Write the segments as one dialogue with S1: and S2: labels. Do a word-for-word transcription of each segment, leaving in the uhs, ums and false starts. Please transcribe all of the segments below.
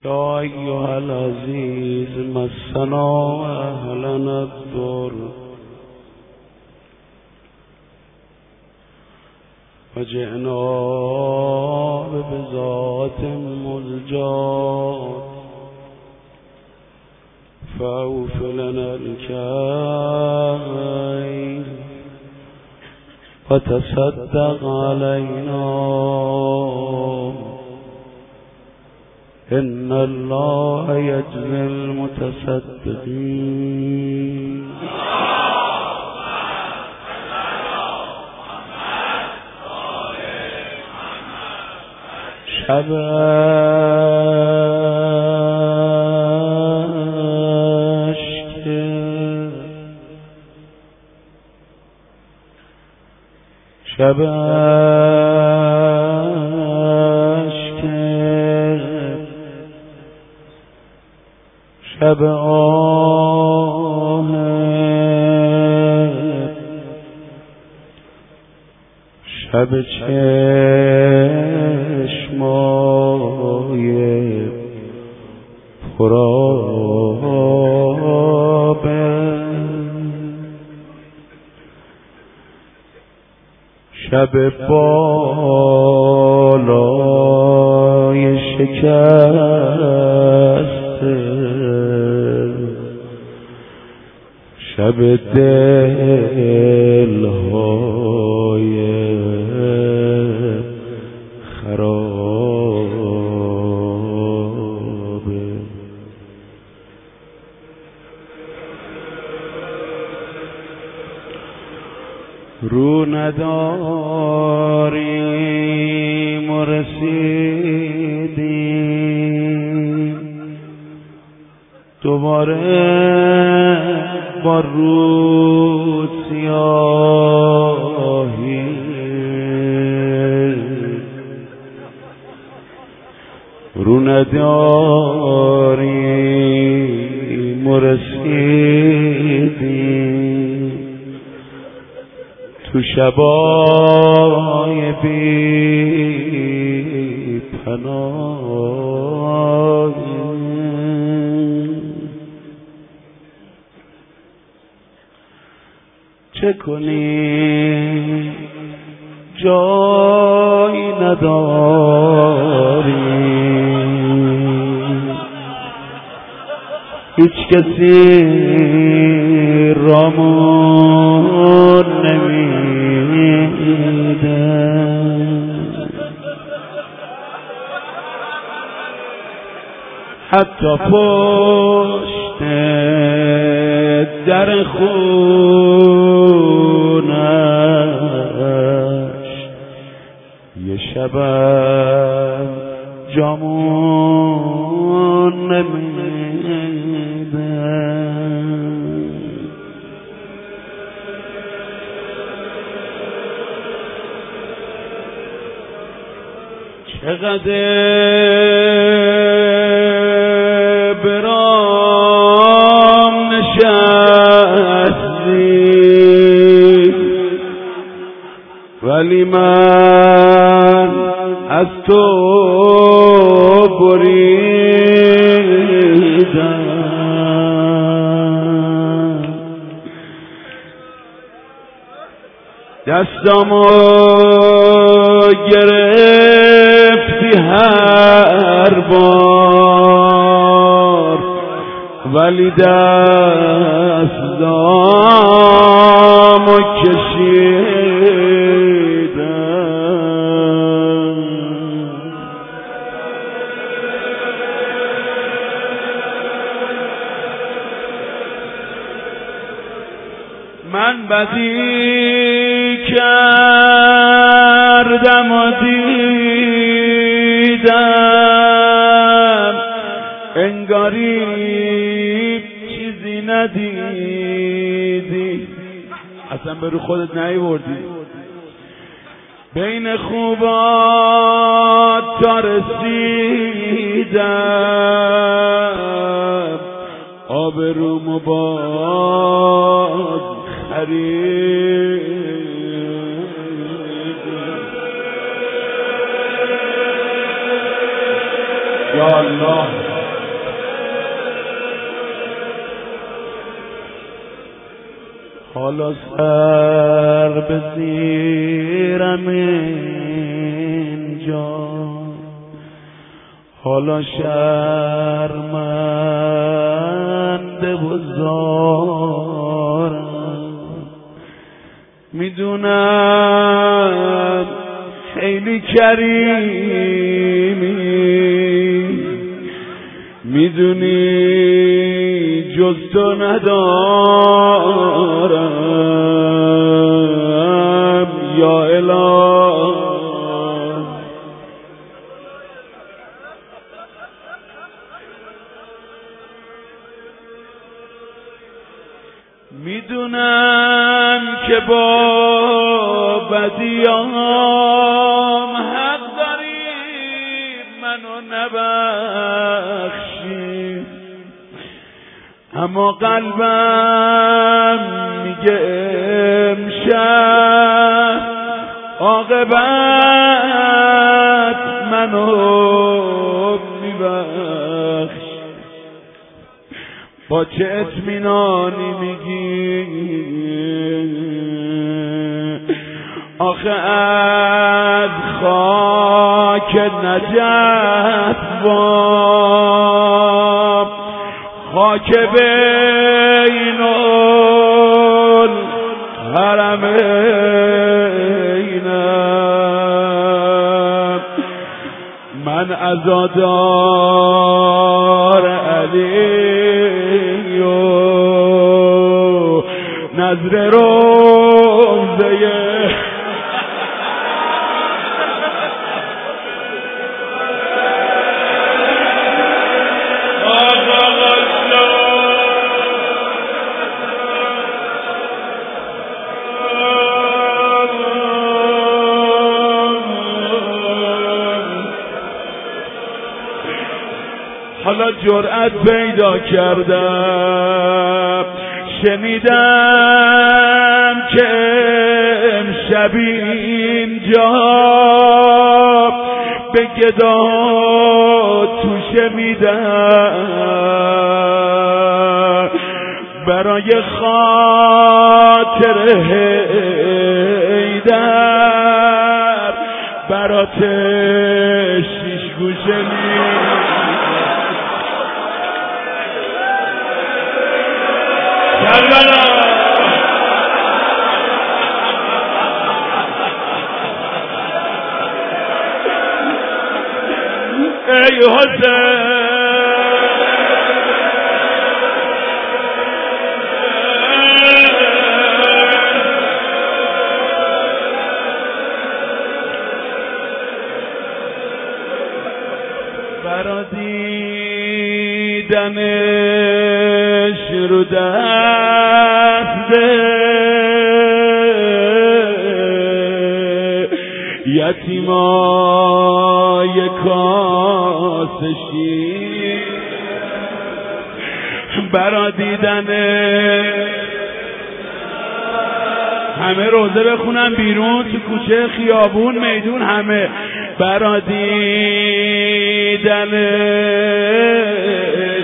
S1: یا ایها العزیز مسنا و اهلنا الضر و جئنا ببضاعة مزجاة فاوف لنا الكيل وتصدق علينا ان الله يجزي المتصدقين. شب شب شب آه شب چشمای پرآبه شب بالای شکسته شب دلهای خرابه. رو نداریم و رسیدیم دوباره با رو سیاهی رو نداریم و رسیدیم تو شبای بی پناه چه کنی جایی نداری هیچ کسی رامون نمیده حتی پشت در خونش یه شبم جامون نمیده. چقدر برام نشستی ولی من از تو بریدم دستامو گرفتی هر بار ولی دستامو کشیدم. من بدی کردم و دیدم انگاری چیزی ندیدی اصلا به رو خودت نیوردی بین خوبات تا رسیدم آبرومو باز خرید. یا الله حالا سر به زیرم اینجا، حالا شرمنده و زارم. میدونم خیلی کریمی، میدونی جز تو ندارم یا اله. میدونم که با بدیام حق داری منو نبخشی، اما قلبم میگه امشب عاقبت منو میبخش. با چه اطمینانی میگی آخه از خاک نجف وام، خاک بین الحرمینم، من عزادار علی و نظر روزه حالا جرأت پیدا کردم، شنیدم که امشب اینجا به گدا توشه میدن برای خاطر حیدر، برات شیش گوشه میدن. ای حسین برا دیدنش رو دسته یتیمای کاسشی، برا دیدنش همه روزه بخونن بیرون تو کوچه خیابون میدون، همه برا دیدنش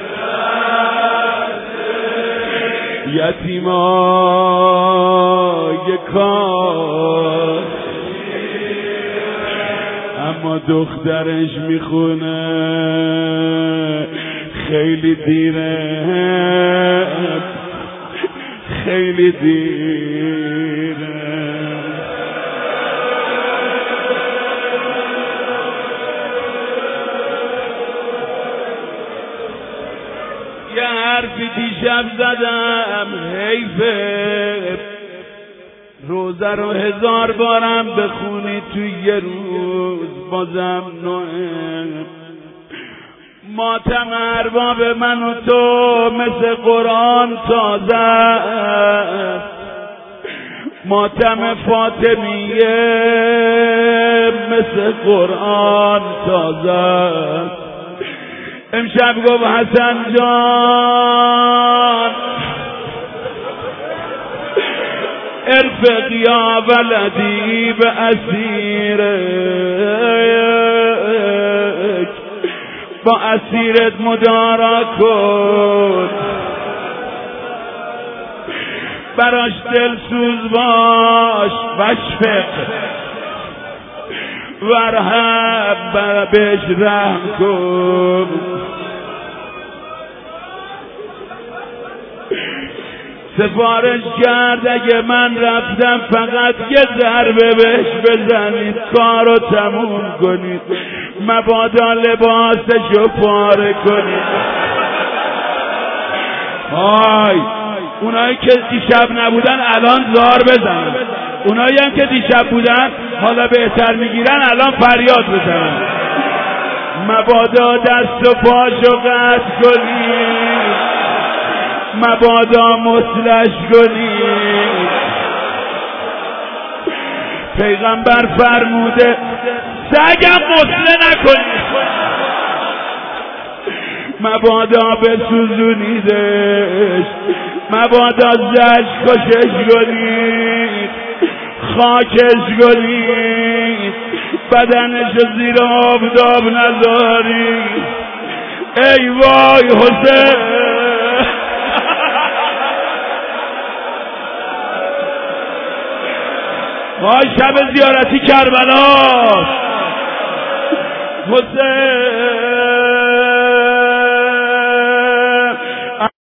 S1: یتیمای کاس، اما دخترش میخونه خیلی دیره خیلی دیره. یه حرفی دیشب زدم حیفه، روزه رو هزار بارم بخونی توی یه روز بازم نوعه. ماتم ارباب من و تو مثل قرآن تازه است، ماتم فاطمیه مثل قرآن تازه است. امشب گفت حسن جان ارفق یا ولدی به اسیرک، با اسیرت مدارا کن. براش دلسوز باش وشفق ورحب بهش رحم کن. سفارش کرد اگه من رفتم فقط یه ضربه بهش بزنید کارو تموم کنید، مبادا لباسشو پاره کنید. های اونایی که دیشب نبودن الان زار بزنن، اونایی هم که دیشب بودن حالا بهتر میگیرن الان فریاد بزنن. مبادا دست و پاشو قطع کنید، مبادا مسلش کنید. پیغمبر فرموده سگم مسله نکنید، مبادا بسوزونیدش، مبادا زش کشش کنید، خاکش کنید، بدنشو زیر آفتاب نذارید. ای وای حسین، وای شب زیارتی کربلاست. حسین